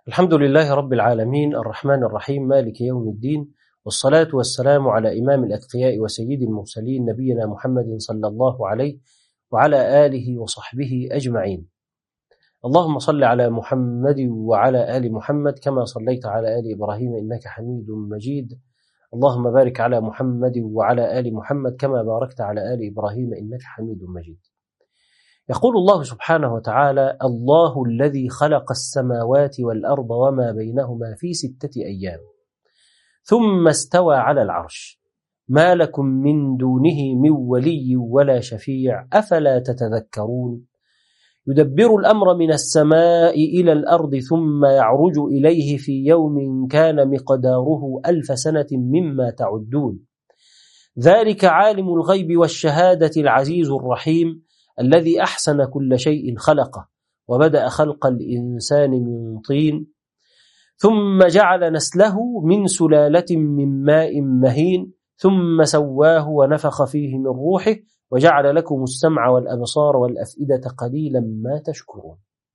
الحمد لله رب العالمين الرحمن الرحيم مالك يوم الدين، والصلاة والسلام على إمام الأتقياء وسيد المرسلين نبينا محمد صلى الله عليه وعلى آله وصحبه أجمعين. اللهم صل على محمد وعلى آل محمد كما صليت على آل إبراهيم إنك حميد مجيد. اللهم بارك على محمد وعلى آل محمد كما باركت على آل إبراهيم إنك حميد مجيد. يقول الله سبحانه وتعالى: الله الذي خلق السماوات والأرض وما بينهما في 6 أيام ثم استوى على العرش ما لكم من دونه من ولي ولا شفيع أفلا تتذكرون يدبر الأمر من السماء إلى الأرض ثم يعرج إليه في يوم كان مقداره 1000 سنة مما تعدون ذلك عالم الغيب والشهادة العزيز الرحيم الذي أحسن كل شيء خلقه وبدأ خلق الإنسان من طين ثم جعل نسله من سلالة من ماء مهين ثم سواه ونفخ فيه من روحه وجعل لكم السمع والأبصار والأفئدة قليلا ما تشكرون.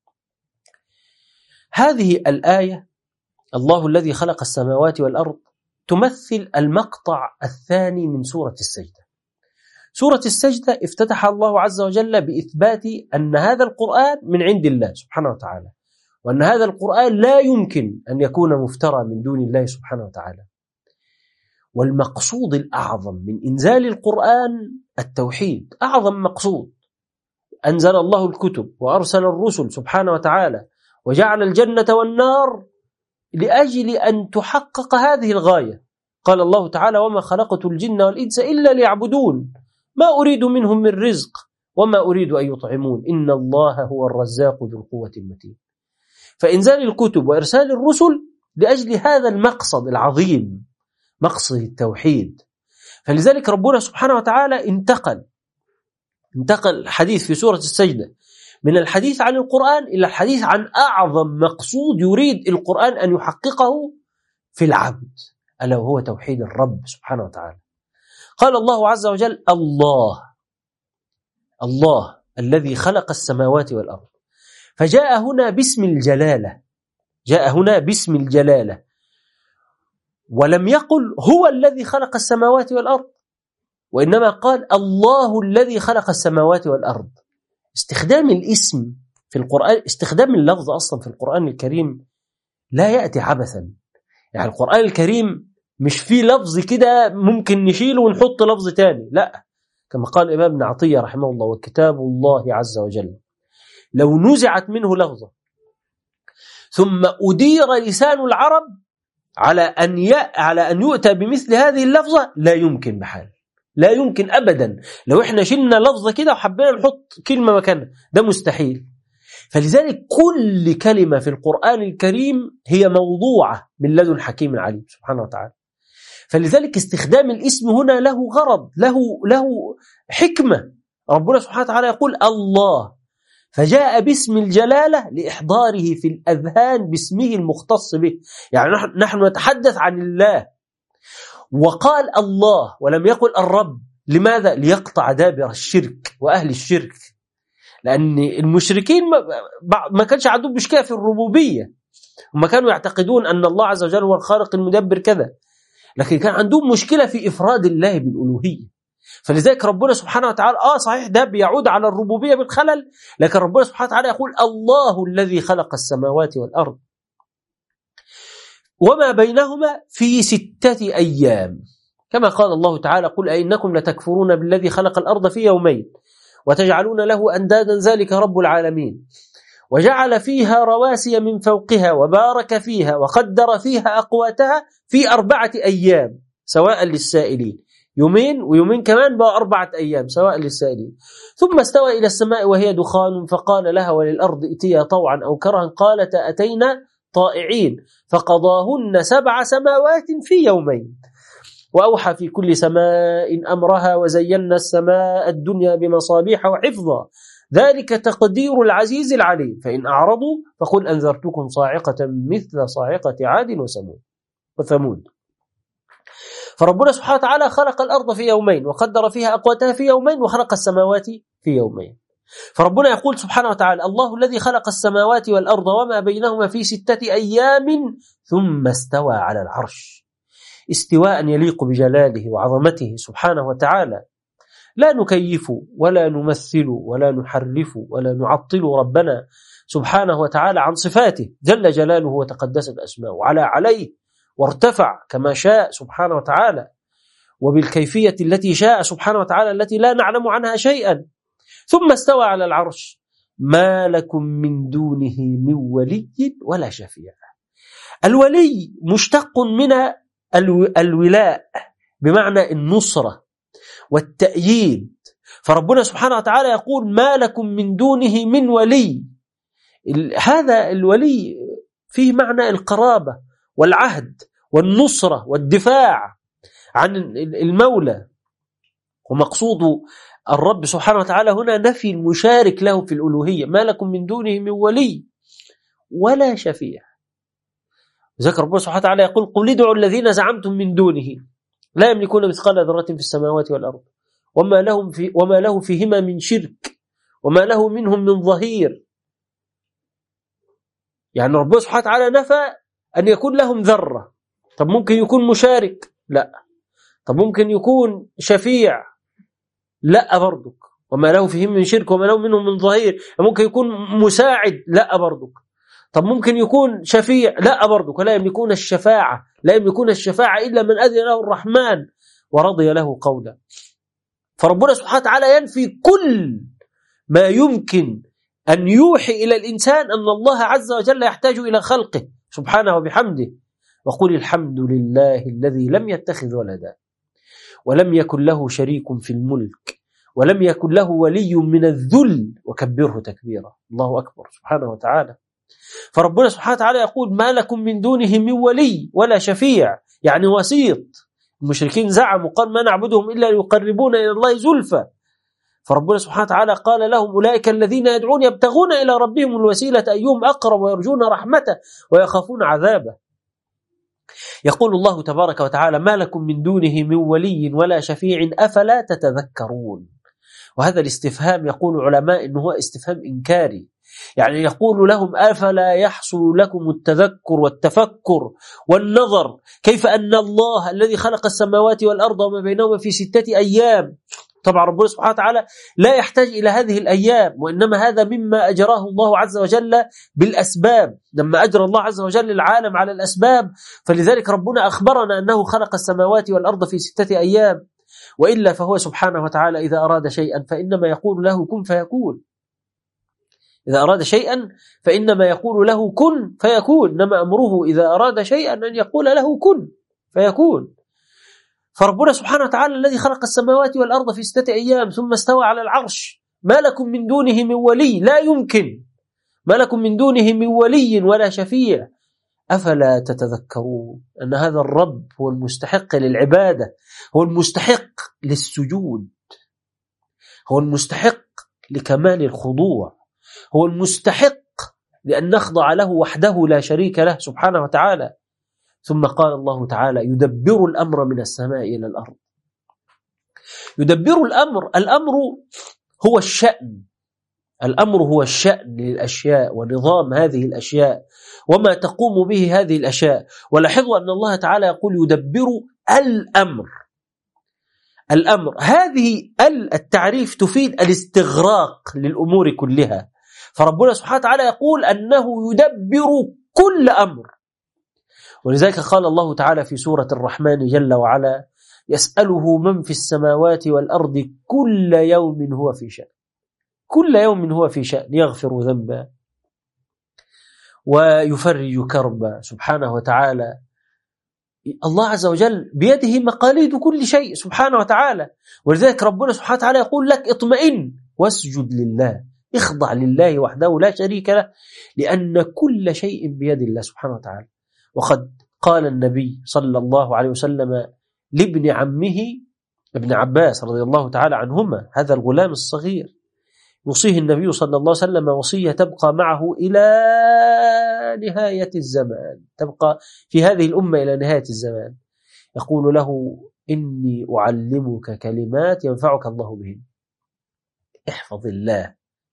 هذه الآية الله الذي خلق السماوات والأرض تمثل المقطع الثاني من سورة السجدة. سورة السجدة افتتح الله عز وجل بإثبات أن هذا القرآن من عند الله سبحانه وتعالى، وأن هذا القرآن لا يمكن أن يكون مفترى من دون الله سبحانه وتعالى. والمقصود الأعظم من إنزال القرآن التوحيد، أعظم مقصود. أنزل الله الكتب وأرسل الرسل سبحانه وتعالى وجعل الجنة والنار لأجل أن تحقق هذه الغاية. قال الله تعالى: وما خلقت الجن والإنس إلا ليعبدون ما أريد منهم من رزق وما أريد أن يطعمون إن الله هو الرزاق ذو القوة المتين. فإنزال الكتب وإرسال الرسل لأجل هذا المقصد العظيم، مقصد التوحيد. فلذلك ربنا سبحانه وتعالى انتقل الحديث في سورة السجدة من الحديث عن القرآن إلى الحديث عن أعظم مقصود يريد القرآن أن يحققه في العبد، ألا وهو توحيد الرب سبحانه وتعالى. قال الله عز وجل: الله الذي خلق السماوات والأرض، فجاء هنا باسم الجلالة، ولم يقل هو الذي خلق السماوات والأرض، وإنما قال الله الذي خلق السماوات والأرض. استخدام الاسم في القرآن، استخدام اللفظ أصلا في القرآن الكريم لا يأتي عبثا. يعني القرآن الكريم مش فيه لفظ كده ممكن نشيله ونحط لفظ تاني، لا، كما قال الإمام ابن عطية رحمه الله: وكتاب الله عز وجل لو نزعت منه لفظة ثم أدير لسان العرب على أن يؤتى بمثل هذه اللفظة لا يمكن بحال، لا يمكن أبدا. لو احنا شلنا لفظة كده وحبينا نحط كلمة مكانها ده مستحيل. فلذلك كل كلمة في القرآن الكريم هي موضوعة من لدن حكيم عليم سبحانه وتعالى. فلذلك استخدام الاسم هنا له غرض، له حكمة. ربنا سبحانه وتعالى يقول الله، فجاء باسم الجلالة لإحضاره في الأذهان باسمه المختص به. يعني نحن نتحدث عن الله، وقال الله ولم يقل الرب. لماذا؟ ليقطع دابر الشرك وأهل الشرك، لأن المشركين ما كانش عندهم مشكلة في الربوبية، هم كانوا يعتقدون أن الله عز وجل هو الخالق المدبر كذا، لكن كان عندهم مشكلة في إفراد الله بالألوهية. فلذلك ربنا سبحانه وتعالى صحيح ده بيعود على الربوبية بالخلل، لكن ربنا سبحانه وتعالى يقول الله الذي خلق السماوات والأرض وما بينهما في 6 أيام، كما قال الله تعالى: قل أئنكم لتكفرون بالذي خلق الأرض في يومين وتجعلون له أندادا ذلك رب العالمين وجعل فيها رواسي من فوقها وبارك فيها وقدر فيها أقواتها في 4 أيام سواء للسائلين. يومين ويومين كمان بقى 4 أيام سواء للسائلين. ثم استوى إلى السماء وهي دخان فقال لها وللأرض ائتيا طوعا أو كرها قالتا أتينا طائعين فقضاهن 7 سماوات في يومين وأوحى في كل سماء أمرها وزينا السماء الدنيا بمصابيح وحفظا ذلك تقدير العزيز العليم فإن أعرضوا فقل أنذرتكم صاعقة مثل صاعقة عاد وثمود. فربنا سبحانه وتعالى خلق الأرض في يومين وقدر فيها أقواتها في يومين وخلق السماوات في يومين. فربنا يقول سبحانه وتعالى: الله الذي خلق السماوات والأرض وما بينهما في 6 أيام ثم استوى على العرش. استواء يليق بجلاله وعظمته سبحانه وتعالى، لا نكيف ولا نمثل ولا نحرف ولا نعطل ربنا سبحانه وتعالى عن صفاته جل جلاله وتقدست أسماؤه، عليه وارتفع كما شاء سبحانه وتعالى وبالكيفية التي شاء سبحانه وتعالى التي لا نعلم عنها شيئا. ثم استوى على العرش، ما لكم من دونه من ولي ولا شفيع. الولي مشتق من الولاء بمعنى النصرة والتأييد، فربنا سبحانه وتعالى يقول: ما لكم من دونه من ولي. هذا الولي فيه معنى القرابة والعهد والنصرة والدفاع عن المولى. ومقصود الرب سبحانه وتعالى هنا نفي المشارك له في الألوهية، ما لكم من دونه من ولي ولا شفيع. ذكر ربنا سبحانه وتعالى يقول: قل ادعوا الذين زعمتم من دونه لا يملكون مثقال ذرة في السماوات والأرض وما له فيهما من شرك وما له منهم من ظهير. يعني ربنا سبحانه وتعالى نفى أن يكون لهم ذرة. طب ممكن يكون مشارك؟ لا. طب ممكن يكون شفيع؟ لا برضك. وما له فيهم من شرك وما له منهم من ظهير. ممكن يكون مساعد؟ لا برضك. طب ممكن يكون شفيع؟ لا برضك. ولا يملكون الشفاعة، لا يملكون الشفاعة إلا من أذن له الرحمن ورضي له قولا. فربنا سبحانه وتعالى ينفي كل ما يمكن أن يوحي إلى الإنسان أن الله عز وجل يحتاج إلى خلقه سبحانه وبحمده. وقل الحمد لله الذي لم يتخذ ولدا ولم يكن له شريك في الملك ولم يكن له ولي من الذل وكبره تكبيرا. الله أكبر سبحانه وتعالى. فربنا سبحانه وتعالى يقول: ما لكم من دونه من ولي ولا شفيع، يعني وسيط. المشركين زعموا قال: ما نعبدهم إلا ليقربونا إلى الله زلفى. فربنا سبحانه وتعالى قال لهم: أولئك الذين يدعون يبتغون إلى ربهم الوسيلة أيهم أقرب ويرجون رحمته ويخافون عذابه. يقول الله تبارك وتعالى: ما لكم من دونه من ولي ولا شفيع أفلا تتذكرون. وهذا الاستفهام يقول العلماء إنه هو استفهام إنكاري، يعني يقول لهم: أفلا يحصل لكم التذكر والتفكر والنظر كيف أن الله الذي خلق السماوات والأرض وما بينهما في 6 أيام. طبعا ربنا سبحانه وتعالى لا يحتاج إلى هذه الأيام، وإنما هذا مما أجراه الله عز وجل بالأسباب. لما أجرى الله عز وجل العالم على الأسباب، فلذلك ربنا أخبرنا أنه خلق السماوات والأرض في 6 أيام. وإلا فهو سبحانه وتعالى إذا أراد شيئا فإنما يقول له كن فيكون. إذا أراد شيئا فإنما يقول له كن فيكون، إنما أمره إذا أراد شيئا أن يقول له كن فيكون. فربنا سبحانه وتعالى الذي خلق السماوات والأرض في 6 أيام ثم استوى على العرش، ما لكم من دونه من ولي، لا يمكن. ما لكم من دونه من ولي ولا شفيع أفلا تتذكرون أن هذا الرب هو المستحق للعبادة، هو المستحق للسجود، هو المستحق لكمال الخضوع، هو المستحق لأن نخضع له وحده لا شريك له سبحانه وتعالى. ثم قال الله تعالى: يدبر الأمر من السماء إلى الأرض. يدبر الأمر هو الشأن، الأمر هو الشأن للأشياء ونظام هذه الأشياء وما تقوم به هذه الأشياء. ولاحظوا أن الله تعالى يقول: يدبر الأمر. هذه التعريف تفيد الاستغراق للأمور كلها. فربنا سبحانه وتعالى يقول أنه يدبر كل أمر. ولذلك قال الله تعالى في سورة الرحمن جل وعلا: يسأله من في السماوات والأرض كل يوم هو في شأن. كل يوم هو في شأن، يغفر ذنبا ويفرج كربا سبحانه وتعالى. الله عز وجل بيده مقاليد كل شيء سبحانه وتعالى. ولذلك ربنا سبحانه وتعالى يقول لك: اطمئن واسجد لله، اخضع لله وحده لا شريك له، لأن كل شيء بيد الله سبحانه وتعالى. وقد قال النبي صلى الله عليه وسلم لابن عمه ابن عباس رضي الله تعالى عنهما، هذا الغلام الصغير، يوصيه النبي صلى الله عليه وسلم وصية تبقى معه إلى نهاية الزمان، تبقى في هذه الأمة إلى نهاية الزمان. يقول له: إني أعلمك كلمات ينفعك الله بهن. احفظ الله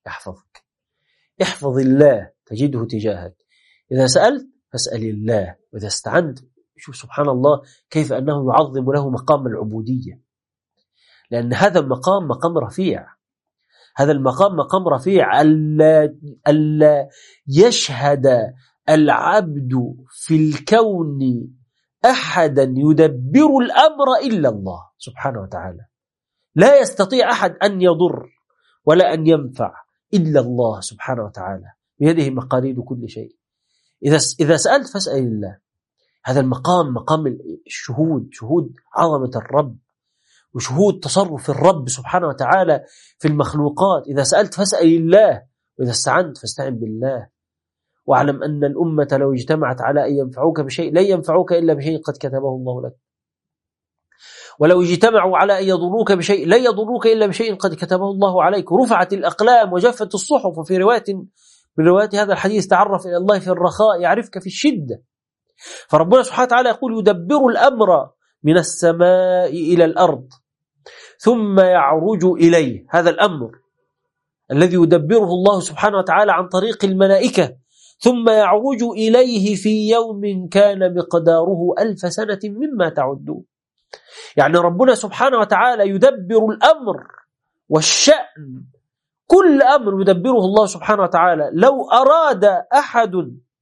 يحفظك. احفظ الله تجده تجاهك. إذا سألت فاسأل الله، وإذا استعنت شوف سبحان الله كيف أنه يعظم له مقام العبودية، لأن هذا المقام مقام رفيع. هذا المقام مقام رفيع، ألا يشهد العبد في الكون أحدا يدبر الأمر إلا الله سبحانه وتعالى. لا يستطيع أحد أن يضر ولا أن ينفع إلا الله سبحانه وتعالى، بيده مقاليد كل شيء. إذا سألت فاسأل الله. هذا المقام مقام الشهود، شهود عظمة الرب وشهود تصرف الرب سبحانه وتعالى في المخلوقات. إذا سألت فاسأل الله، وإذا استعنت فاستعن بالله. واعلم أن الأمة لو اجتمعت على أن ينفعوك بشيء لن ينفعوك إلا بشيء قد كتبه الله لك، ولو اجتمعوا على أن يضروك بشيء لن يضروك إلا بشيء قد كتبه الله عليك. رفعت الأقلام وجفت الصحف. وفي رواية من روايات هذا الحديث تعرف إلى الله في الرخاء يعرفك في الشدة. فربنا سبحانه وتعالى يقول يدبر الأمر من السماء إلى الأرض ثم يعرج إليه. هذا الأمر الذي يدبره الله سبحانه وتعالى عن طريق الملائكة، ثم يعرج إليه في يوم كان مقداره 1000 سنة مما تعدون. يعني ربنا سبحانه وتعالى يدبر الأمر والشأن، كل أمر يدبره الله سبحانه وتعالى. لو أراد أحد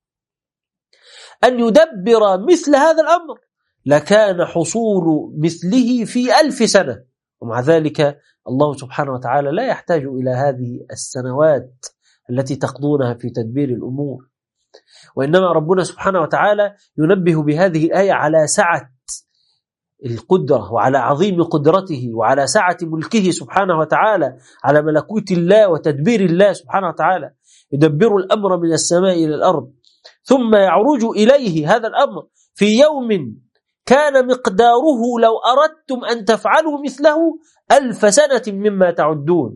أن يدبر مثل هذا الأمر لكان حصول مثله في 1000 سنة، ومع ذلك الله سبحانه وتعالى لا يحتاج إلى هذه السنوات التي تقضونها في تدبير الأمور. وإنما ربنا سبحانه وتعالى ينبه بهذه الآية على سعة القدرة وعلى عظيم قدرته وعلى سعة ملكه سبحانه وتعالى، على ملكوت الله وتدبير الله سبحانه وتعالى. يدبر الأمر من السماء إلى الأرض ثم يعرج إليه هذا الأمر في يوم كان مقداره لو أردتم أن تفعلوا مثله 1000 سنة مما تعدون.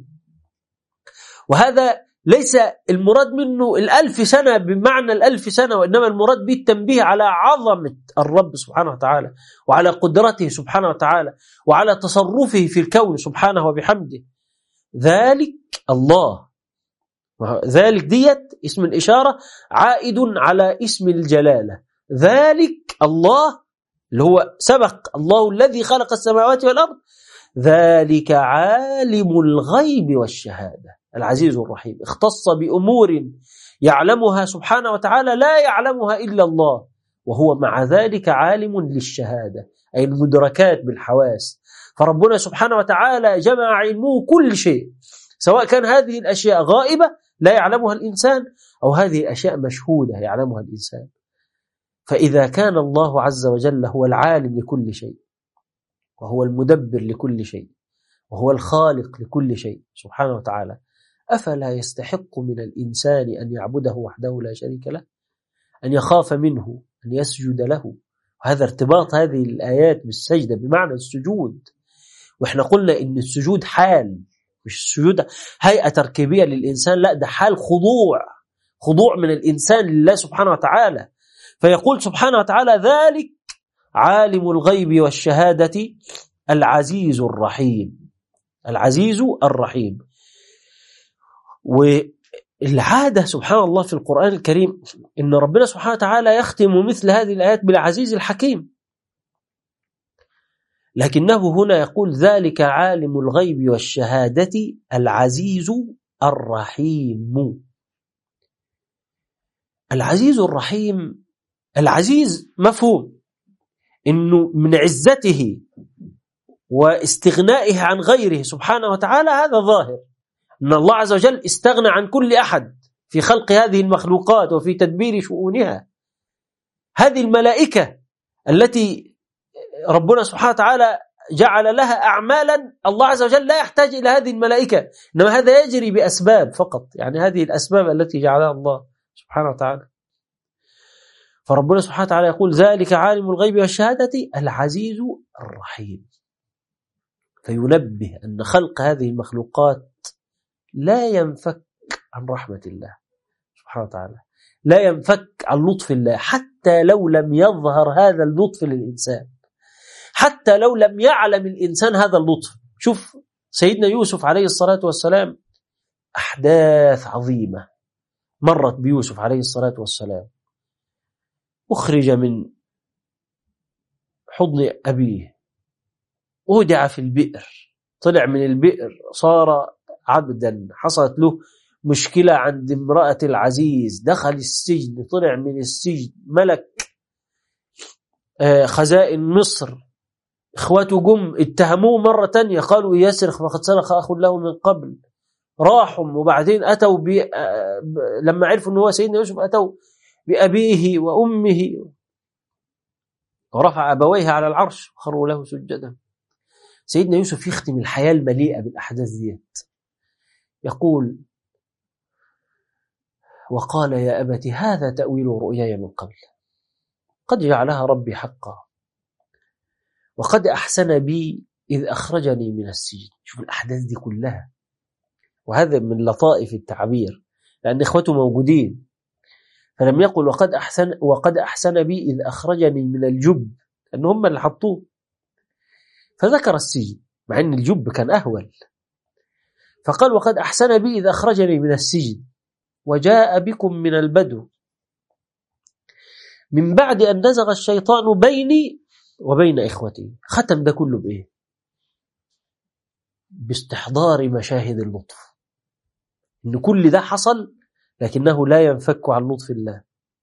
وهذا ليس المراد منه 1000 سنة بمعنى 1000 سنة، وإنما المراد به التنبيه على عظمة الرب سبحانه وتعالى وعلى قدرته سبحانه وتعالى وعلى تصرفه في الكون سبحانه وبحمده. ذلك الله، ذلك ديت اسم الإشارة عائد على اسم الجلالة. ذلك الله اللي هو سبق الله الذي خلق السماوات والأرض، ذلك عالم الغيب والشهادة العزيز الرحيم. اختص بأمور يعلمها سبحانه وتعالى لا يعلمها إلا الله، وهو مع ذلك عالم للشهادة أي المدركات بالحواس. فربنا سبحانه وتعالى جمع علمه كل شيء، سواء كان هذه الأشياء غائبة لا يعلمها الإنسان أو هذه الأشياء مشهودة يعلمها الإنسان. فإذا كان الله عز وجل هو العالم لكل شيء وهو المدبر لكل شيء وهو الخالق لكل شيء سبحانه وتعالى، أفلا يستحق من الإنسان أن يعبده وحده لا شريك له، أن يخاف منه، أن يسجد له. وهذا ارتباط هذه الآيات بالسجدة بمعنى السجود. وإحنا قلنا إن السجود حال، مش السجود هيئة تركيبية للإنسان، لا ده حال خضوع من الإنسان لله سبحانه وتعالى. فيقول سبحانه وتعالى ذلك عالم الغيب والشهادة العزيز الرحيم. العزيز الرحيم. والعادة سبحان الله في القرآن الكريم إن ربنا سبحانه وتعالى يختم مثل هذه الآيات بالعزيز الحكيم، لكنه هنا يقول ذلك عالم الغيب والشهادة العزيز الرحيم. العزيز الرحيم، العزيز مفهوم إنه من عزته واستغنائه عن غيره سبحانه وتعالى، هذا ظاهر أن الله عز وجل استغنى عن كل أحد في خلق هذه المخلوقات وفي تدبير شؤونها. هذه الملائكة التي ربنا سبحانه وتعالى جعل لها أعمالا، الله عز وجل لا يحتاج إلى هذه الملائكة، إنما هذا يجري بأسباب فقط، يعني هذه الأسباب التي جعلها الله سبحانه وتعالى. فربنا سبحانه وتعالى يقول ذلك عالم الغيب والشهادة العزيز الرحيم. فينبه أن خلق هذه المخلوقات لا ينفك عن رحمة الله سبحانه وتعالى، لا ينفك عن لطف الله، حتى لو لم يظهر هذا اللطف للإنسان، حتى لو لم يعلم الإنسان هذا اللطف. شوف سيدنا يوسف عليه الصلاة والسلام أحداث عظيمة مرت بيوسف عليه الصلاة والسلام. أخرج من حضن أبيه، أودع في البئر، طلع من البئر صار عبدا، حصلت له مشكلة عند امرأة العزيز، دخل السجن، طلع من السجن ملك خزائن مصر، إخواته جم اتهموه مرة تانية، قالوا يسرق فقد سرق أخ له من قبل، راحوا وبعدين أتوا لما عرفوا أنه هو سيدنا يوسف أتوا بأبيه وأمه ورفع أبويه على العرش وخروا له سجدا. سيدنا يوسف يختم الحياة المليئة بالأحداث ديت، يقول: وقال يا أبت هذا تأويل رؤياي من قبل قد جعلها ربي حقا وقد أحسن بي إذ أخرجني من السجن. شوف الأحداث دي كلها، وهذا من لطائف التعبير لأن إخوته موجودين، فلم يقل وقد أحسن بي إذ أخرجني من الجب، لأن هم اللي حطوه، فذكر السجن مع أن الجب كان أهول، فقال وقد أحسن بي إذ أخرجني من السجن وجاء بكم من البدو من بعد أن نزغ الشيطان بيني وبين إخوتي. ختم ده كله بإيه؟ باستحضار مشاهد اللطف، إن كل ده حصل لكنه لا ينفك عن لطف الله.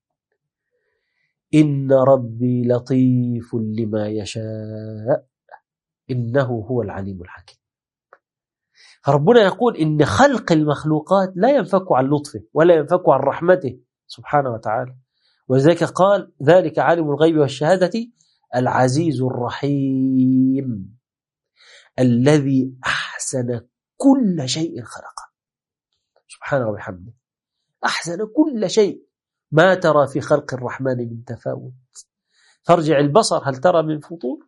إن ربي لطيف لما يشاء إنه هو العليم الحكيم. فربنا يقول إن خلق المخلوقات لا ينفك عن لطفه ولا ينفك عن رحمته سبحانه وتعالى، ولذلك قال ذلك عالم الغيب والشهادة العزيز الرحيم الذي أحسن كل شيء خلقه سبحانه وبحمده. أحسن كل شيء، ما ترى في خلق الرحمن من تفاوت، فارجع البصر هل ترى من فطور.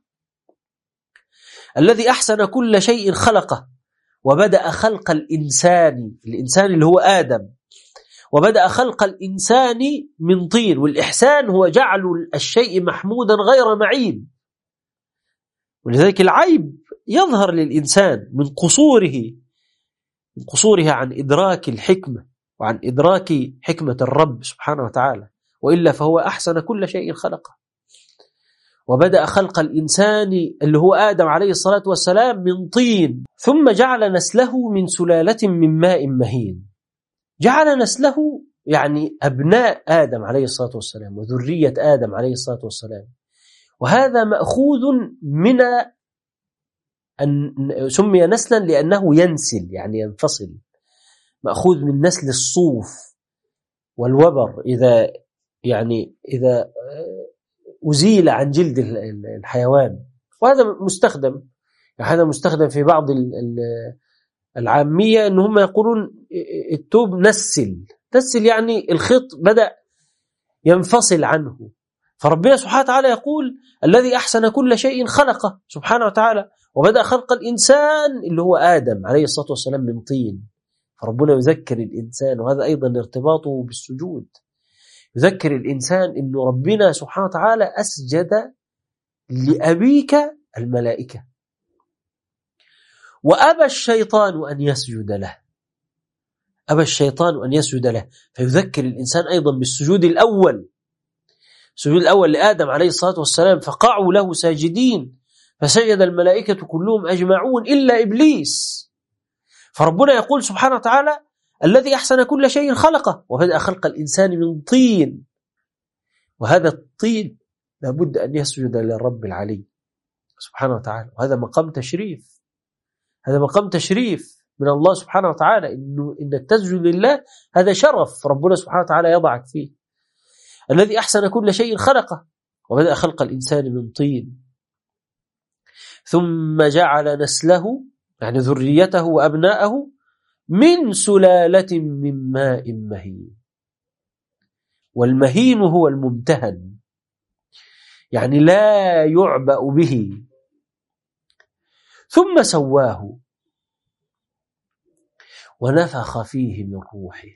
الذي أحسن كل شيء خلقه وبدأ خلق الإنسان اللي هو آدم، وبدأ خلق الإنسان من طين، والإحسان هو جعل الشيء محمودا غير معيب. ولذلك العيب يظهر للإنسان من قصورها عن إدراك الحكمة وعن إدراك حكمة الرب سبحانه وتعالى، وإلا فهو أحسن كل شيء خلقه. وبدأ خلق الإنسان اللي هو آدم عليه الصلاة والسلام من طين، ثم جعل نسله من سلالة من ماء مهين. جعل نسله يعني أبناء آدم عليه الصلاة والسلام وذرية آدم عليه الصلاة والسلام، وهذا مأخوذ من أن سمي نسلا لأنه ينسل يعني ينفصل، مأخوذ من نسل الصوف والوبر إذا أزيل عن جلد الحيوان. وهذا مستخدم، هذا مستخدم في بعض العامية أن هم يقولون التوب نسل يعني الخيط بدأ ينفصل عنه. فربنا سبحانه وتعالى يقول الذي أحسن كل شيء خلقه سبحانه وتعالى، وبدأ خلق الإنسان اللي هو آدم عليه الصلاة والسلام من طين. فربنا يذكر الإنسان، وهذا أيضا ارتباطه بالسجود، يذكر الإنسان أن ربنا سبحانه وتعالى أسجد لأبيك الملائكة، وأبى الشيطان أن يسجد له، أبى الشيطان أن يسجد له. فيذكر الإنسان أيضا بالسجود الأول، السجود الأول لآدم عليه الصلاة والسلام، فقعوا له ساجدين فسجد الملائكة كلهم أجمعون إلا إبليس. فربنا يقول سبحانه وتعالى الذي أحسن كل شيء خلقه وبدأ خلق الإنسان من طين، وهذا الطين لابد أن يسجد للرب العلي سبحانه وتعالى. وهذا مقام تشريف، هذا مقام تشريف من الله سبحانه وتعالى، إنك تسجد لله، هذا شرف ربنا سبحانه وتعالى يضعك فيه. الذي أحسن كل شيء خلقه وبدأ خلق الإنسان من طين، ثم جعل نسله يعني ذريته وأبناءه من سلالة من ماء مهين. والمهين هو الممتهن، يعني لا يعبأ به. ثم سواه ونفخ فيه من روحه.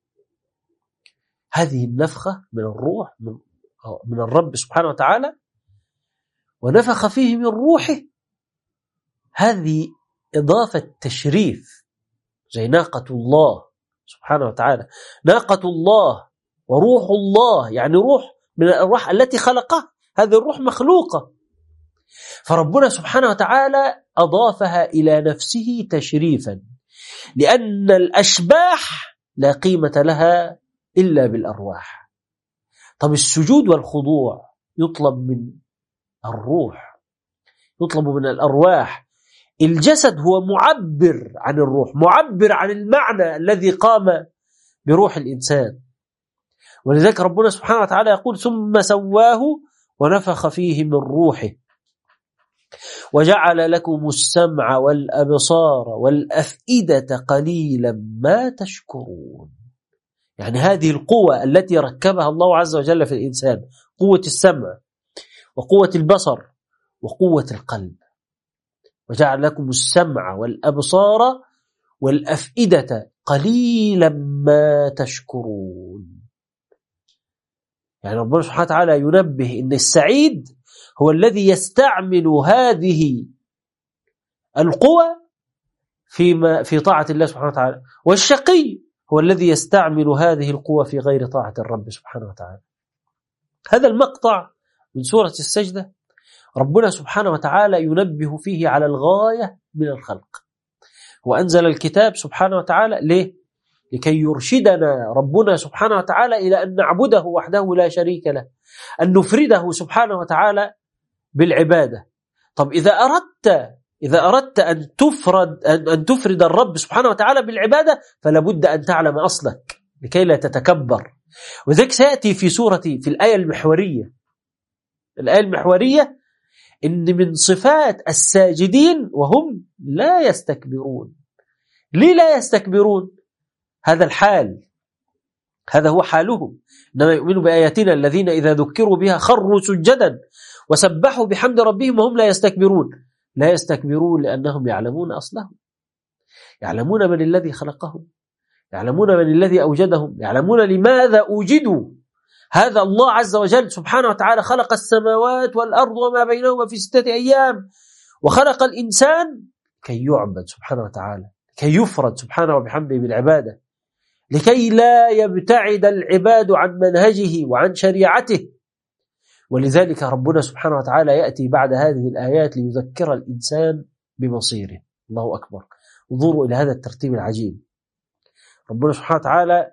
هذه النفخة من الروح من الرب سبحانه وتعالى، ونفخ فيه من روحه، هذه إضافة تشريف زي ناقة الله سبحانه وتعالى. ناقة الله وروح الله، يعني روح من الأرواح التي خلقها، هذه الروح مخلوقة، فربنا سبحانه وتعالى أضافها إلى نفسه تشريفا، لأن الأشباح لا قيمة لها إلا بالأرواح. طب السجود والخضوع يطلب من الروح، يطلب من الأرواح. الجسد هو معبر عن الروح، معبر عن المعنى الذي قام بروح الإنسان، ولذلك ربنا سبحانه وتعالى يقول ثم سواه ونفخ فيه من روحه وجعل لكم السمع والأبصار والأفئدة قليلا ما تشكرون. يعني هذه القوة التي ركبها الله عز وجل في الإنسان، قوة السمع وقوة البصر وقوة القلب، وجعل لكم السمع والأبصار والأفئدة قليلا ما تشكرون. يعني ربنا سبحانه وتعالى ينبه إن السعيد هو الذي يستعمل هذه القوى في طاعة الله سبحانه وتعالى، والشقي هو الذي يستعمل هذه القوى في غير طاعة الرب سبحانه وتعالى. هذا المقطع من سورة السجدة ربنا سبحانه وتعالى ينبه فيه على الغاية من الخلق، وأنزل الكتاب سبحانه وتعالى ليه؟ لكي يرشدنا ربنا سبحانه وتعالى إلى أن نعبده وحده لا شريك له، أن نفرده سبحانه وتعالى بالعبادة. طب إذا أردت أن تفرد الرب سبحانه وتعالى بالعبادة فلا بد أن تعلم أصلك لكي لا تتكبر. وذلك سيأتي في الآية المحورية إن من صفات الساجدين وهم لا يستكبرون. ليه لا يستكبرون؟ هذا الحال، هذا هو حالهم. إنما يؤمنوا بآياتنا الذين إذا ذكروا بها خروا سجدا وسبحوا بحمد ربهم وهم لا يستكبرون. لا يستكبرون لأنهم يعلمون أصلهم، يعلمون من الذي خلقهم، يعلمون من الذي أوجدهم، يعلمون لماذا أوجدوا. هذا الله عز وجل سبحانه وتعالى خلق السماوات والأرض وما بينهما في 6 أيام، وخلق الإنسان كي يعبد سبحانه وتعالى، كي يفرد سبحانه وبحمده بالعبادة، لكي لا يبتعد العباد عن منهجه وعن شريعته. ولذلك ربنا سبحانه وتعالى يأتي بعد هذه الآيات ليذكر الإنسان بمصيره. الله أكبر، انظروا إلى هذا الترتيب العجيب. ربنا سبحانه وتعالى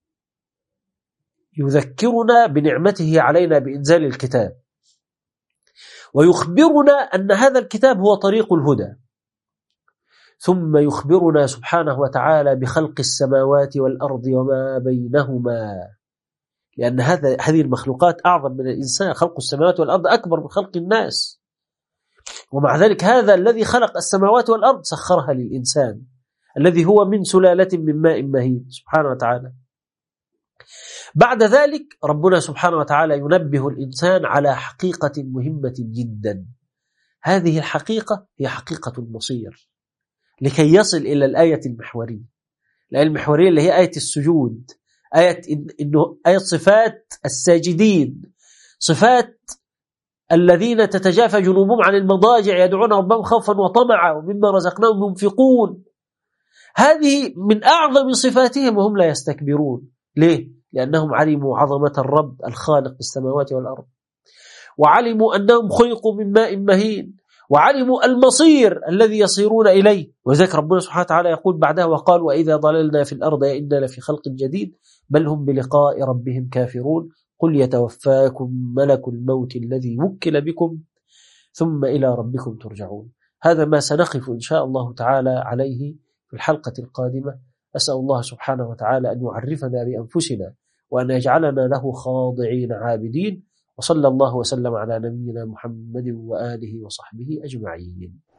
يذكرنا بنعمته علينا بإنزال الكتاب، ويخبرنا أن هذا الكتاب هو طريق الهدى، ثم يخبرنا سبحانه وتعالى بخلق السماوات والأرض وما بينهما، لأن هذه المخلوقات أعظم من الإنسان. خلق السماوات والأرض أكبر من خلق الناس، ومع ذلك هذا الذي خلق السماوات والأرض سخرها للإنسان الذي هو من سلالة من ماء مهين سبحانه وتعالى. بعد ذلك ربنا سبحانه وتعالى ينبه الإنسان على حقيقة مهمة جدا. هذه الحقيقة هي حقيقة المصير، لكي يصل إلى الآية المحورية. الآية المحورية اللي هي آية السجود، آية صفات الساجدين، صفات الذين تتجافى جنوبهم عن المضاجع يدعون ربهم خوفا وطمعا ومما رزقناهم ينفقون. هذه من أعظم صفاتهم وهم لا يستكبرون. ليه؟ لأنهم علموا عظمة الرب الخالق السماوات والأرض، وعلموا أنهم خلقوا من ماء مهين، وعلموا المصير الذي يصيرون إليه. وذلك ربنا سبحانه وتعالى يقول بعدها وقال وإذا ضللنا في الأرض إنا لفي خلق جديد بل هم بلقاء ربهم كافرون قل يتوفاكم ملك الموت الذي وكل بكم ثم إلى ربكم ترجعون. هذا ما سنقف إن شاء الله تعالى عليه في الحلقة القادمة. أسأل الله سبحانه وتعالى أن يعرفنا بأنفسنا وأن يجعلنا له خاضعين عابدين، وصلى الله وسلم على نبينا محمد وآله وصحبه أجمعين.